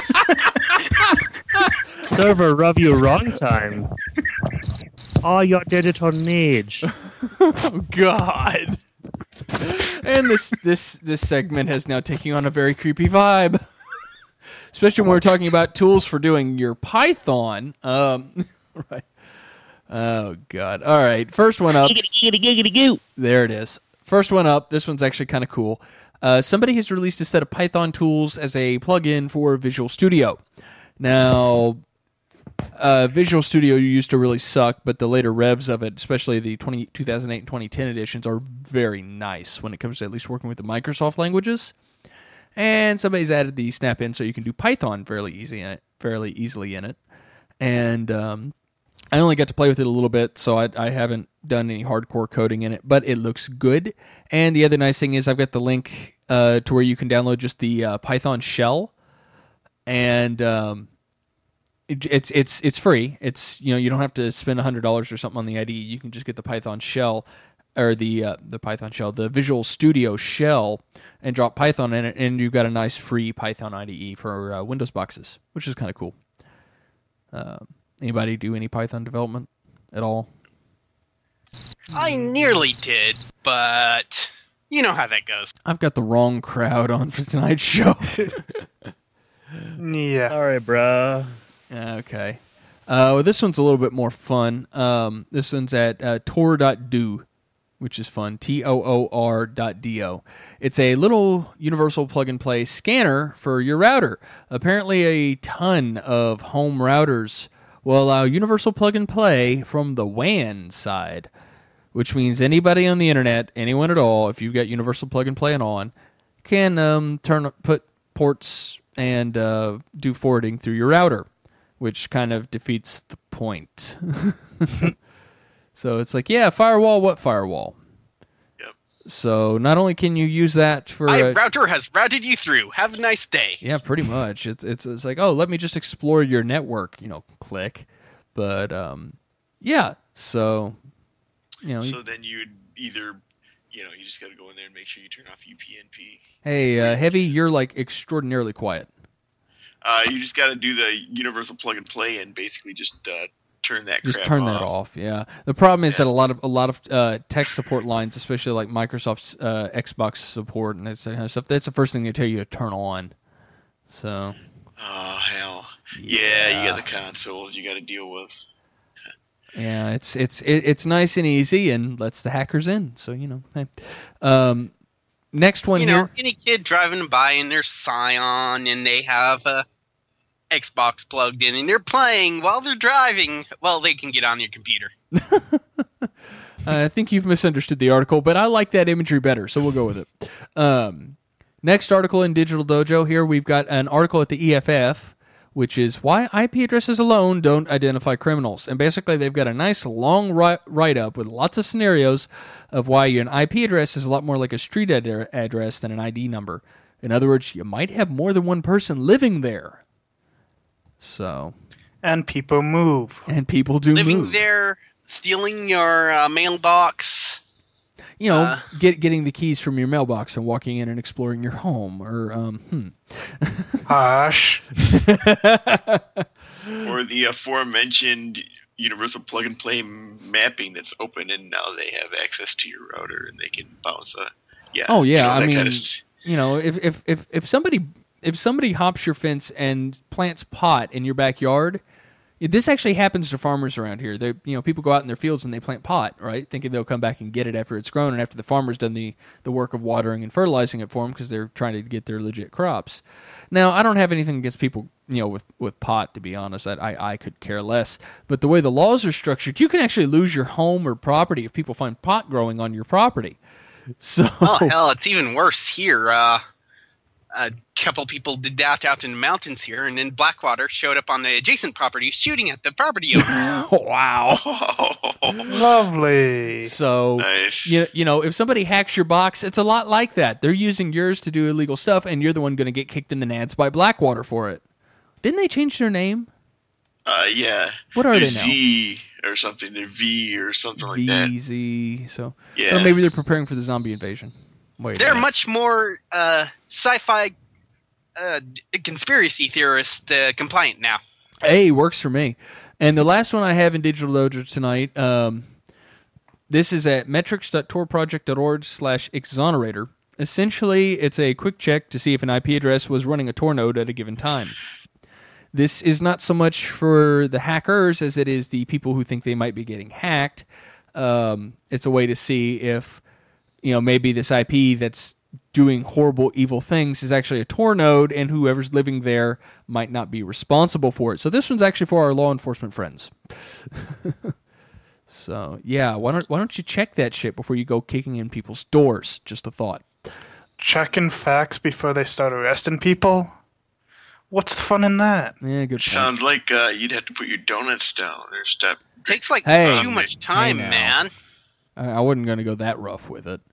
Server rub you wrong time. All your digital needs. Oh, God. And this this this segment has now taken on a very creepy vibe. Especially when we're talking about tools for doing your Python. Um, right. Oh, God. All right. First one up. There it is. First one up. This one's actually kind of cool. Uh, somebody has released a set of Python tools as a plugin for Visual Studio. Now, uh, Visual Studio used to really suck, but the later revs of it, especially the twenty, two thousand eight and twenty ten editions, are very nice when it comes to at least working with the Microsoft languages. And somebody's added the snap in so you can do Python fairly easy in it, fairly easily in it. And um, I only got to play with it a little bit, so I, I haven't done any hardcore coding in it, but it looks good. And the other nice thing is I've got the link uh, to where you can download just the uh, Python shell, and um, it, it's it's it's free. It's you know you don't have to spend a hundred dollars or something on the I D E. You can just get the Python shell. Or the uh, the Python shell, the Visual Studio shell, and drop Python in it, and you've got a nice free Python I D E for uh, Windows boxes, which is kind of cool. Uh, anybody do any Python development at all? I nearly did, but you know how that goes. I've got the wrong crowd on for tonight's show. Yeah. Sorry, bro. Okay. Uh, well, this one's a little bit more fun. Um, this one's at uh, tor dot do. Which is fun, T O O R dot D O. It's a little universal plug-and-play scanner for your router. Apparently a ton of home routers will allow universal plug-and-play from the W A N side, which means anybody on the internet, anyone at all, if you've got universal plug-and-play and on, can um, turn put ports and uh, do forwarding through your router, which kind of defeats the point. So it's like, yeah, firewall, what firewall? Yep. So not only can you use that for... My uh, router has routed you through. Have a nice day. yeah, pretty much. It's, it's it's like, oh, let me just explore your network, you know, click. But, um, yeah, so, you know... So then you'd either, you know, you just got to go in there and make sure you turn off U P n P. Hey, uh, Heavy, you're, like, extraordinarily quiet. Uh, you just got to do the universal plug and play and basically just uh, turn that Just crap turn off. that off. Yeah. The problem is Yeah. that a lot of a lot of uh, tech support lines, especially like Microsoft's uh, Xbox support and that kind of stuff, that's the first thing they tell you to turn on. So. Oh hell. Yeah, you got the consoles you got to deal with. Yeah, it's it's it, it's nice and easy and lets the hackers in. So you know, hey. Um, next one You here. know, any kid driving by in their Scion and they have a Xbox plugged in and they're playing while they're driving, well, they can get on your computer. I think you've misunderstood the article, but I like that imagery better, so we'll go with it. Um, next article in Digital Dojo here, we've got an article at the E F F, which is Why I P Addresses Alone Don't Identify Criminals. And basically, they've got a nice long write-up with lots of scenarios of why an I P address is a lot more like a street ad- address than an I D number. In other words, you might have more than one person living there. So, And people move. and people do Living move. there, stealing your uh, mailbox. You know, uh, get getting the keys from your mailbox and walking in and exploring your home, or um, hmm. Hush. Or the aforementioned universal plug and play mapping that's open, and now they have access to your router and they can bounce a yeah. Oh yeah, you know, I that mean, kind of st- you know, if if if if somebody if somebody hops your fence and plants pot in your backyard, this actually happens to farmers around here. They, you know, people go out in their fields and they plant pot, right, thinking they'll come back and get it after it's grown and after the farmer's done the the work of watering and fertilizing it for them because they're trying to get their legit crops. Now, I don't have anything against people, you know, with, with pot, to be honest. I, I I could care less. But the way the laws are structured, you can actually lose your home or property if people find pot growing on your property. So, Oh, hell, it's even worse here. Uh, a couple people did that out in the mountains here, and then Blackwater showed up on the adjacent property shooting at the property owner. Wow. Lovely. So, Nice. you, you know, if somebody hacks your box, it's a lot like that. They're using yours to do illegal stuff, and you're the one going to get kicked in the nads by Blackwater for it. Didn't they change their name? Uh, yeah. What are They're they now? Z or something. They're V or something like that. V Z. So, Yeah. or maybe they're preparing for the zombie invasion. Wait. a They're minute. much more uh, sci-fi uh, conspiracy theorist uh, compliant now. Hey, works for me. And the last one I have in Digital Dojo tonight, um, this is at metrics.torproject.org slash exonerator. Essentially, it's a quick check to see if an I P address was running a Tor node at a given time. This is not so much for the hackers as it is the people who think they might be getting hacked. Um, it's a way to see if, you know, maybe this I P that's doing horrible, evil things is actually a Tor node, and whoever's living there might not be responsible for it. So this one's actually for our law enforcement friends. So, yeah, why don't why don't you check that shit before you go kicking in people's doors? Just a thought. Checking facts before they start arresting people? What's the fun in that? Yeah, good point. Sounds like uh, you'd have to put your donuts down or step. Takes like Hey. too much time, Hey now. man. I, I wasn't going to go that rough with it.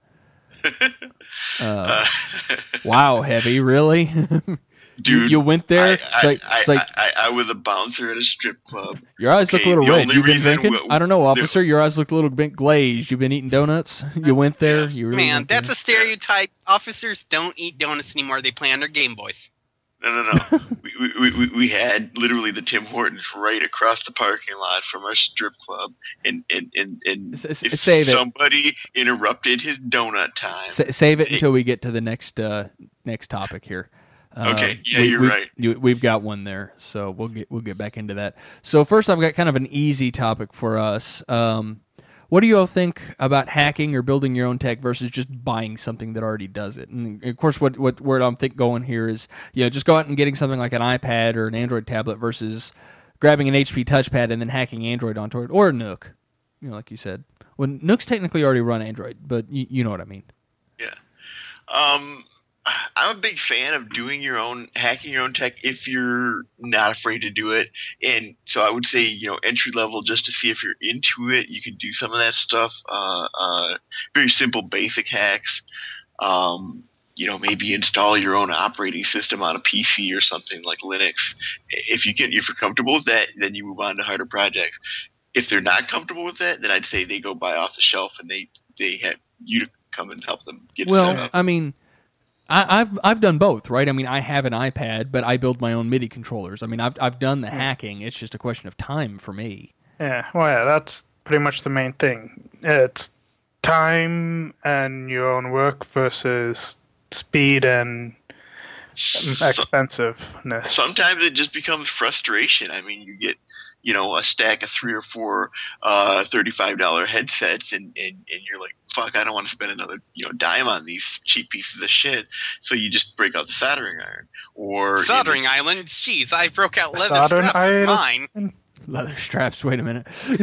Uh, Uh, wow, heavy, really? you, dude, you went there? I, it's like, I, it's like I, I, I was a bouncer at a strip club. your eyes look a okay, little the red. only You've been reason drinking? we- I don't know, the- officer. Your eyes look a little bit glazed. You've been eating donuts? You went there? You really Man, went there? that's a stereotype. Officers don't eat donuts anymore. They play on their Game Boys. No, no, no. we, we, we, we had literally the Tim Hortons right across the parking lot from our strip club, and and and, and S- s- if save it. somebody interrupted his donut time. Sa- save it until we get to the next uh, next topic here. Uh, Okay, yeah, we- you're we- right. you- we've got one there, so we'll get we'll get back into that. So first, I've got kind of an easy topic for us. Um, what do you all think about hacking or building your own tech versus just buying something that already does it? And of course, what what where I'm think going here is, you know, just go out and getting something like an iPad or an Android tablet versus grabbing an H P touchpad and then hacking Android onto it, or a Nook. You know, like you said, well, Nooks technically already run Android, but you, you know what I mean. Yeah. Um, I'm a big fan of doing your own, hacking your own tech if you're not afraid to do it. And so I would say, you know, entry level, just to see if you're into it, you can do some of that stuff. Uh, uh, very simple, basic hacks. Um, you know, maybe install your own operating system on a P C or something like Linux. If you can, if you're comfortable with that, then you move on to harder projects. If they're not comfortable with that, then I'd say they go buy off the shelf and they, they have you to come and help them get set Well, up. I mean, I, I've I've done both, right? I mean, I have an iPad, but I build my own MIDI controllers. I mean, I've I've done the hacking. It's just a question of time for me. Yeah, well, yeah, that's pretty much the main thing. It's time and your own work versus speed and So- expensiveness. sometimes it just becomes frustration. I mean, you get, you know, a stack of three or four uh, thirty-five dollars headsets, and, and, and you're like, fuck, I don't want to spend another, you know, dime on these cheap pieces of shit. So you just break out the soldering iron. Or Soldering Island? Jeez, I broke out leather Soldering straps for iron? mine. Leather straps. Wait a minute.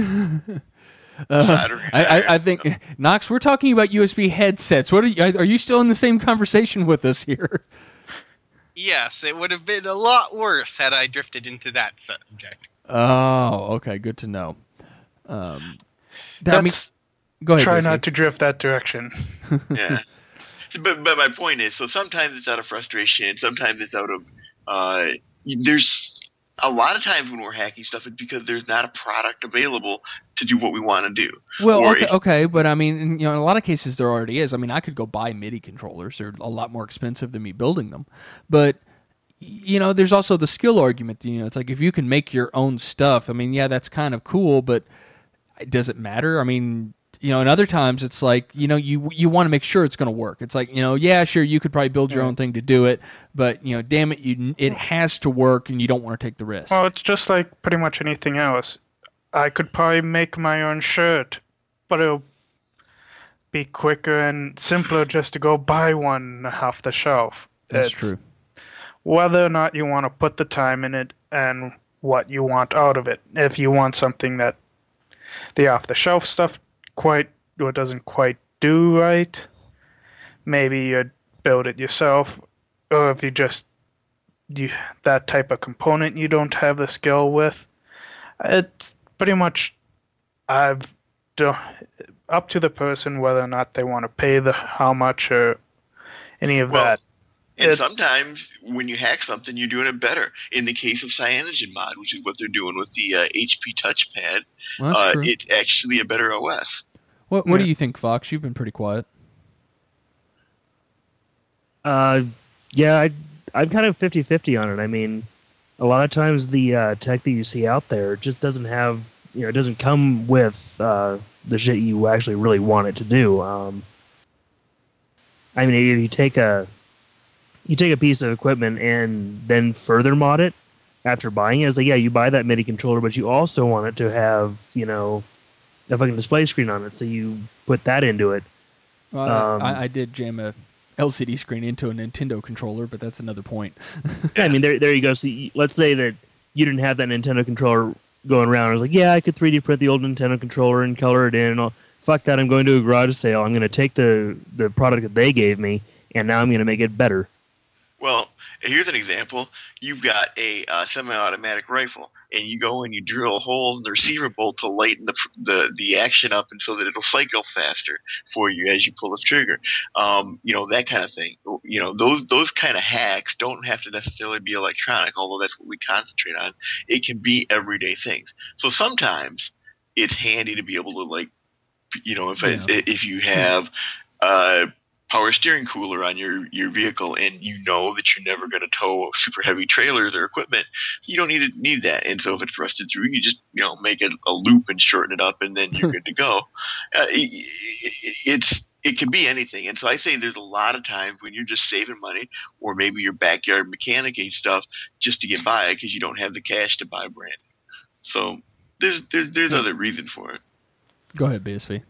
Uh, Soldering I, iron. I, I think Knox, we're talking about U S B headsets. What are you? Are you still in the same conversation with us here? Yes, it would have been a lot worse had I drifted into that subject. Oh, okay, good to know. Um, I That's, mean, go ahead. try Wesley. not to drift that direction. yeah. But but my point is, so sometimes it's out of frustration. Sometimes it's out of uh, there's a lot of times when we're hacking stuff, it's because there's not a product available to do what we want to do. Well, Or okay, if- okay, but I mean, in- you know, in a lot of cases there already is. I mean, I could go buy MIDI controllers; they're a lot more expensive than me building them. But you know, there's also the skill argument. You know, it's like if you can make your own stuff. I mean, yeah, that's kind of cool, but does it matter? I mean, you know, and other times it's like, you know, you you want to make sure it's going to work. It's like, you know, yeah, sure, you could probably build your own thing to do it, but you know, damn it, you it has to work, and you don't want to take the risk. Well, it's just like pretty much anything else. I could probably make my own shirt, but it'll be quicker and simpler just to go buy one off the shelf. That's It's true. Whether or not you want to put the time in it and what you want out of it. If you want something that the off-the-shelf stuff quite or doesn't quite do right, maybe you'd build it yourself. or if you just you that type of component you don't have the skill with. It's pretty much I've do, up to the person whether or not they want to pay the how much or any of Well, that. And It- sometimes when you hack something, you're doing it better. In the case of CyanogenMod, which is what they're doing with the uh, H P Touchpad, Well, that's uh, true. it's actually a better O S. What What do Yeah. you think, Fox? You've been pretty quiet. Uh, yeah, I, I'm kind of fifty-fifty on it. I mean, a lot of times the uh, tech that you see out there just doesn't have, you know, it doesn't come with uh, the shit you actually really want it to do. Um, I mean, if you take a you take a piece of equipment and then further mod it after buying it, it's like, yeah, you buy that MIDI controller, but you also want it to have, you know, a fucking display screen on it, so you put that into it. Well, Um, I, I did jam a L C D screen into a Nintendo controller, but that's another point. Yeah, I mean, there, there you go. So you, let's say that you didn't have that Nintendo controller going around. I was like, yeah, I could three D print the old Nintendo controller and color it in. And all. Fuck that, I'm going to a garage sale. I'm going to take the, the product that they gave me, and now I'm going to make it better. Well, here's an example. You've got a uh, semi-automatic rifle, and you go and you drill a hole in the receiver bolt to lighten the, the the action up, and so that it'll cycle faster for you as you pull the trigger. Um, you know, that kind of thing. You know, those those kind of hacks don't have to necessarily be electronic, although that's what we concentrate on. It can be everyday things. So sometimes it's handy to be able to, like, you know, if Yeah. I, if you have uh, power steering cooler on your, your vehicle and you know that you're never going to tow super heavy trailers or equipment, you don't need to need that. And so if it's rusted through, you just, you know, make it a loop and shorten it up, and then you're good to go. Uh, it, it, it's it can be anything. And so I say there's a lot of times when you're just saving money, or maybe your backyard mechanicing stuff just to get by because you don't have the cash to buy brand new. So there's there's, there's other reason for it. Go ahead, B S V.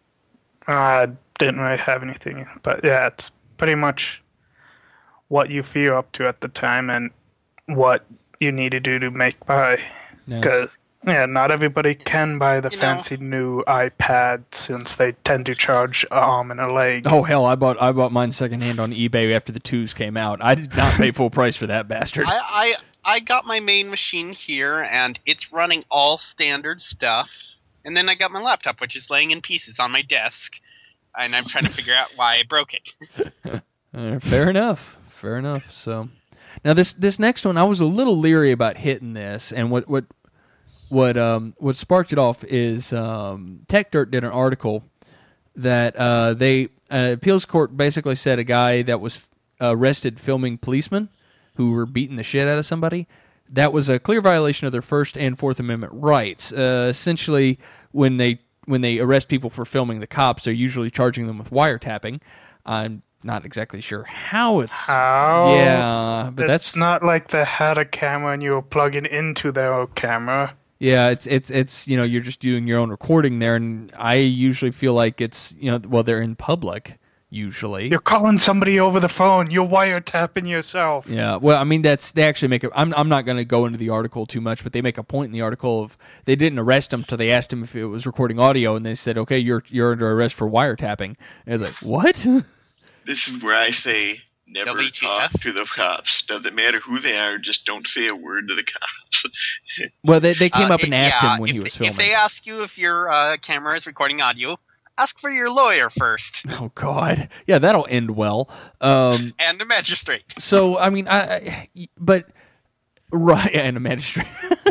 I didn't really have anything, but yeah, it's pretty much what you feel up to at the time and what you need to do to make buy. Yeah. Because yeah, not everybody can buy the You know- fancy new iPad since they tend to charge an arm and a leg. Oh hell, I bought I bought mine secondhand on eBay after the twos came out. I did not pay full price for that bastard. I, I I got my main machine here, and it's running all standard stuff. And then I got my laptop, which is laying in pieces on my desk, and I'm trying to figure out why I broke it. Uh, fair enough. Fair enough. So now this this next one, I was a little leery about hitting this, and what what what um what sparked it off is um, Tech Dirt did an article that uh, they uh, appeals court basically said a guy that was arrested filming policemen who were beating the shit out of somebody. That was a clear violation of their First and Fourth Amendment rights. Uh, essentially, when they when they arrest people for filming the cops, they're usually charging them with wiretapping. I'm not exactly sure how it's. How? Yeah, but it's that's not like they had a camera and you were plugging into their own camera. yeah. It's it's it's you know you're just doing your own recording there, and I usually feel like it's you know well they're in public usually. You're calling somebody over the phone. You're wiretapping yourself. Yeah, well, I mean that's they actually make it. I'm I'm not going to go into the article too much, but they make a point in the article of they didn't arrest him until they asked him if it was recording audio, and they said, okay, you're you're under arrest for wiretapping. And I was like, what? This is where I say never W T talk F? to the cops. Doesn't matter who they are, just don't say a word to the cops. Well, they they came Uh, up and asked yeah, him when if, he was If filming. they ask you if your uh, camera is recording audio, ask for your lawyer first, Oh God, yeah, that'll end well. Um, and the magistrate. so I mean, I, I but right, and a magistrate.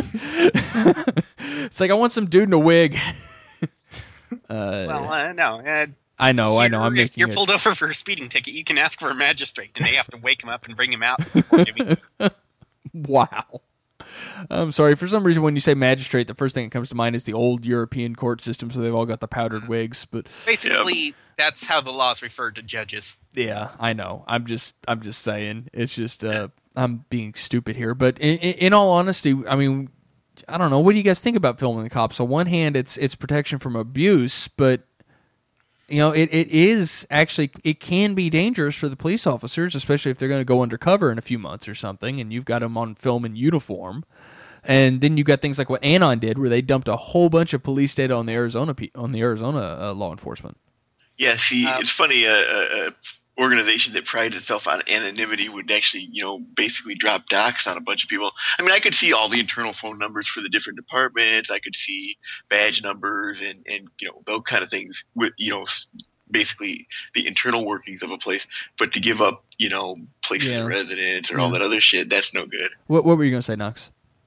It's like I want some dude in a wig. Uh, Well, uh, no. Uh, I know, I know. I'm If making you're it. pulled over for a speeding ticket, you can ask for a magistrate, and they have to wake him up and bring him out before giving. Wow. I'm sorry. For some reason, when you say magistrate, the first thing that comes to mind is the old European court system, so they've all got the powdered wigs. But Basically, that's how the laws refer to judges. yeah, I know. I'm just, I'm just saying. It's just, uh, I'm being stupid here. But in, in, in all honesty, I mean, I don't know. What do you guys think about filming the cops? On one hand, it's it's protection from abuse, but you know, it, it is actually it can be dangerous for the police officers, especially if they're going to go undercover in a few months or something, and you've got them on film in uniform. And then you got things like what Anon did, where they dumped a whole bunch of police data on the Arizona pe- on the Arizona uh, law enforcement. Yeah, see, Um, it's funny. Uh, uh, organization that prides itself on anonymity would actually, you know, basically drop docs on a bunch of people. I mean, I could see all the internal phone numbers for the different departments. I could see badge numbers and, and you know, those kind of things with, you know, basically the internal workings of a place. But to give up, you know, places Yeah. of residence or Yeah. all that other shit, that's no good. What, what were you going to say, Knox?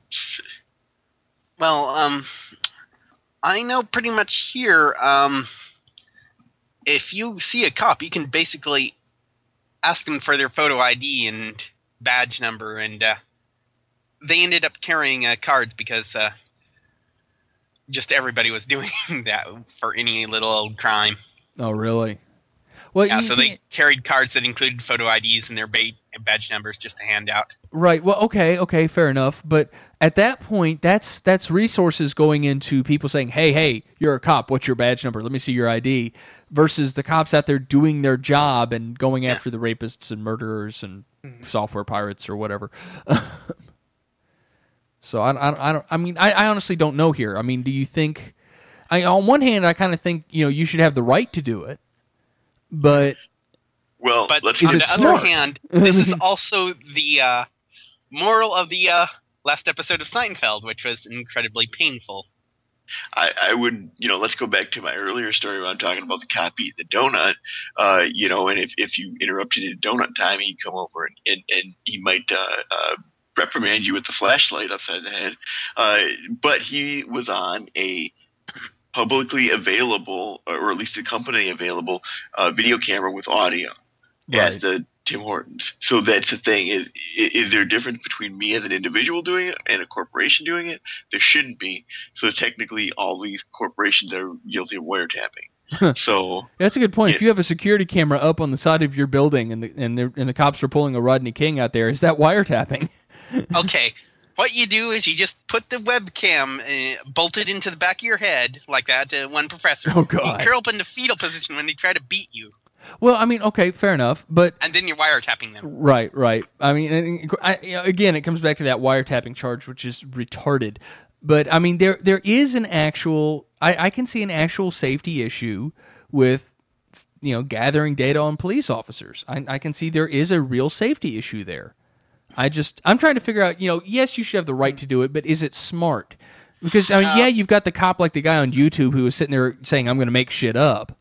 Well, um, I know pretty much here, um, if you see a cop, you can basically ask them for their photo I D and badge number, and uh, they ended up carrying uh, cards because uh, just everybody was doing that for any little old crime. Oh, really? Well, Yeah, you so see, they carried cards that included photo I Ds and their ba- badge numbers just to hand out. right. Well, okay, okay, fair enough. But at that point, that's that's resources going into people saying, "Hey, hey, you're a cop. What's your badge number? Let me see your I D." Versus the cops out there doing their job and going Yeah. after the rapists and murderers and software pirates or whatever. So I, I, I don't. I mean, I, I honestly don't know here. I mean, do you think? I on one hand, I kind of think you know you should have the right to do it, but Well, But let's Is on it the smart? other hand, this is also the uh, moral of the uh, last episode of Seinfeld, which was incredibly painful. I, I would, you know, let's go back to my earlier story where I'm talking about the cop eating the donut, uh, you know, and if, if you interrupted his donut time, he'd come over and, and, and he might uh, uh, reprimand you with the flashlight upside the head. Uh, but he was on a publicly available, or at least a company available, uh, video camera with audio Right. at the Tim Hortons. So that's the thing. Is, is there a difference between me as an individual doing it and a corporation doing it? There shouldn't be. So technically, all these corporations are guilty of wiretapping. So that's a good point. If Yeah. you have a security camera up on the side of your building and the and the, and the cops are pulling a Rodney King out there, is that wiretapping? Okay, what you do is you just put the webcam uh, bolted into the back of your head, like that uh, one professor. Oh, God. You curl up in the fetal position when they try to beat you, Well, I mean, okay, fair enough, but and then you're wiretapping them. right, right. I mean, and- I, you know, again, it comes back to that wiretapping charge, which is retarded. But I mean, there there is an actual. I, I can see an actual safety issue with, you know, gathering data on police officers. I, I can see there is a real safety issue there. I just I'm trying to figure out. You know, yes, you should have the right to do it, but is it smart? Because I mean, Uh, yeah, you've got the cop like the guy on YouTube who was sitting there saying, "I'm going to make shit up."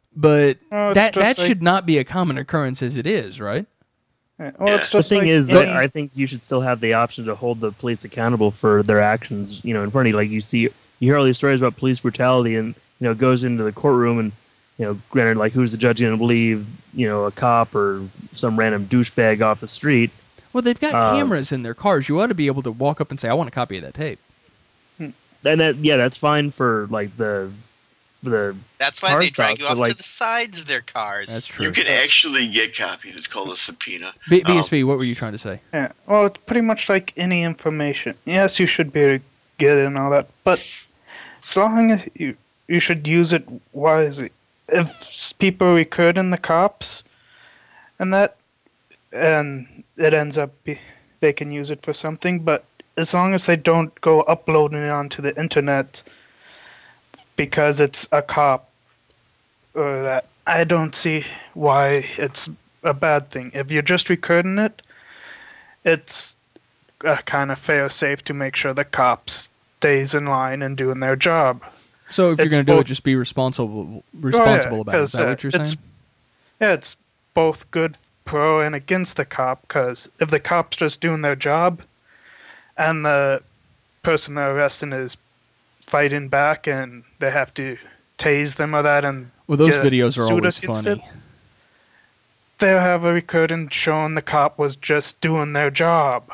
But Oh, it's that just that like- should not be a common occurrence as it is, right? Yeah, well, it's The just thing like is any- that I think you should still have the option to hold the police accountable for their actions. You know, in front of you, like you see, you hear all these stories about police brutality, and you know, goes into the courtroom, and you know, granted, like who's the judge going to believe? You know, a cop or some random douchebag off the street? Well, they've got Uh, cameras in their cars. You ought to be able to walk up and say, "I want a copy of that tape." And that, yeah, that's fine for like the the That's why Hard they drag stops, you but, off like- to the sides of their cars. That's true. you can actually get copies. It's called a subpoena. B- Um, BSV, what were you trying to say? Yeah, well, it's pretty much like any information. Yes, you should be able to get it and all that, but as long as you you should use it wisely. If s- people recruit in the cops, and that, and it ends up be, they can use it for something, but as long as they don't go uploading it onto the internet because it's a cop or that, I don't see why it's a bad thing. If you're just recording it, it's a kind of fair safe to make sure the cops stays in line and doing their job. So, if you're it's going to do it, both- just be responsible responsible about it. Is 'cause, that uh, what you're it's- saying? Yeah, it's both good pro and against the cop, because if the cop's just doing their job and the person they're arresting is fighting back and they have to tase them or that, and Well, those get videos are sued always against funny. it, they'll have a recording showing the cop was just doing their job.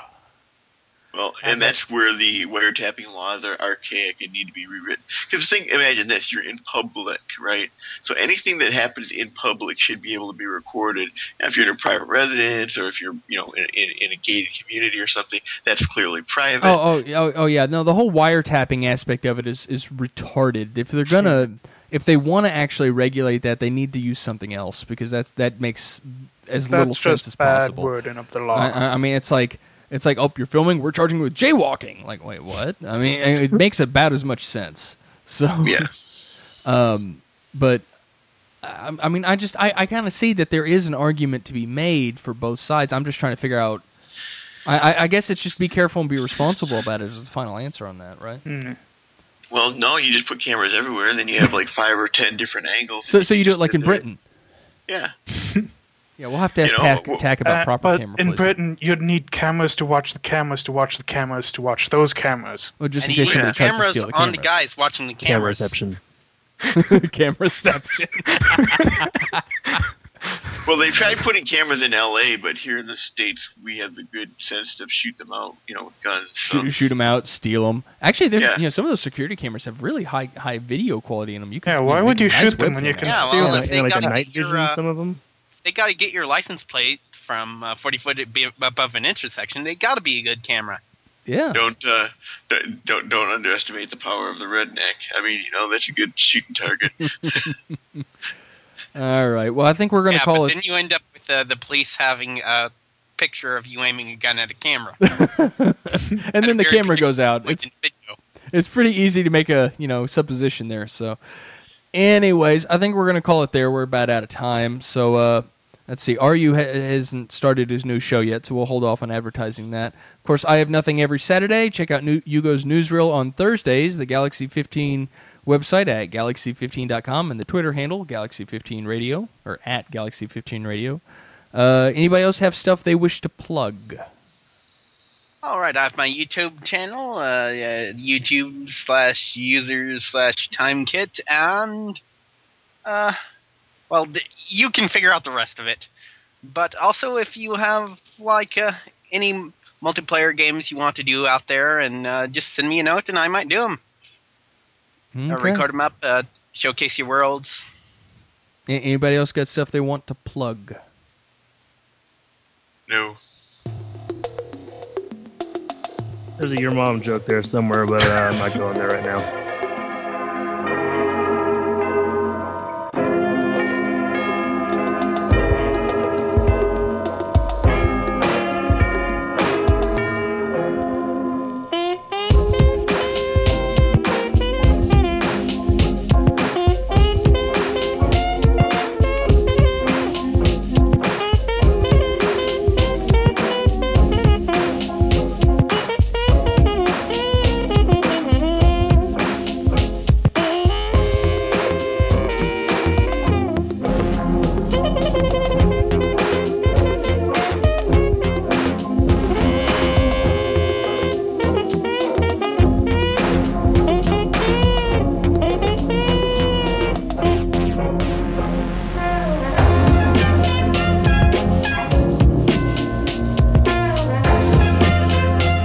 Well, and that's where the wiretapping laws are archaic and need to be rewritten. Because think, imagine this: you're in public, right? So anything that happens in public should be able to be recorded. Now, if you're in a private residence or if you're, you know, in, in, in a gated community or something, that's clearly private. Oh, oh, oh, oh, yeah. No, the whole wiretapping aspect of it is is retarded. If they're gonna, if they want to actually regulate that, they need to use something else because that's that makes as That's little sense just as bad possible. wording of the law. I, I- I mean, it's like it's like, oh, you're filming. We're charging you with jaywalking. Like, wait, what? I mean, it makes about as much sense. So, Yeah. um, but I, I mean, I just I, I kind of see that there is an argument to be made for both sides. I'm just trying to figure out. I, I, I guess it's just be careful and be responsible about it. Is the final answer on that, right? Mm. Well, no, you just put cameras everywhere, and then you have like five or ten different angles. So, so you do it just like sit in there. Britain. Yeah. Yeah, we'll have to ask You know, Tack, w- Tack about Uh, proper but camera in placement. Britain, you'd need cameras to watch the cameras to watch the cameras to watch those cameras. Well, just And in case you somebody put tries to cameras steal the on the cameras. guys watching the Camera cameras. reception. Camera reception. Well, they tried putting cameras in L A, but here in the States, we have the good sense to shoot them out, you know, with guns. So. shoot, shoot them out, steal them. Actually, they're- Yeah. you know, some of those security cameras have really high high video quality in them. You can, Yeah, you why know, would make a you nice shoot them when webcam you out can of it. Yeah, steal well, them? if And they like the gotta night get your, vision, uh, some of them. They got to get your license plate from uh, forty foot be above an intersection. They got to be a good camera. Yeah. Don't, uh, don't don't don't underestimate the power of the redneck. I mean, you know, that's a good shooting target. All right. Well, I think we're going to Yeah, call but it. then you end up with uh, the police having a picture of you aiming a gun at a camera. And then the Very camera goes out. With It's video. it's pretty easy to make a you know supposition there. So, anyways, I think we're going to call it there. We're about out of time. So, uh, let's see. R U ha- hasn't started his new show yet, so we'll hold off on advertising that. Of course, I have nothing every Saturday. Check out new- Yugo's Newsreel on Thursdays. The Galaxy fifteen website at galaxy fifteen dot com and the Twitter handle Galaxy fifteen Radio or at Galaxy fifteen Radio. Uh, anybody else have stuff they wish to plug? All right, I have my YouTube channel, uh, uh, YouTube slash users slash time kit, and uh, well, th- you can figure out the rest of it. But also, if you have like uh, any multiplayer games you want to do out there, and uh, just send me a note, and I might do them. Uh, Okay. record them up, uh, showcase your worlds. A- Anybody else got stuff they want to plug? No. There's a your mom joke there somewhere, but uh, I'm not going there right now.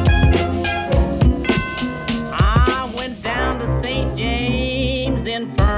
I went down to Saint James Infirmary.